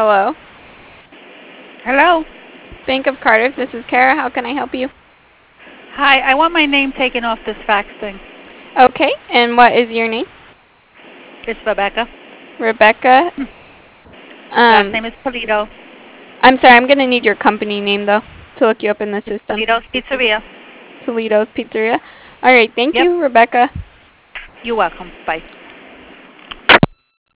Hello. Hello. Bank of Cardiff, this is Kara. How can I help you? Hi, I want my name taken off this fax thing. Okay, and what is your name? It's Rebecca. Rebecca. Last name is Polito. I'm sorry, I'm going to need your company name, though, to look you up in the system. Polito's Pizzeria. Toledo's Pizzeria. All right, thank Yep. you, Rebecca. You're welcome. Bye.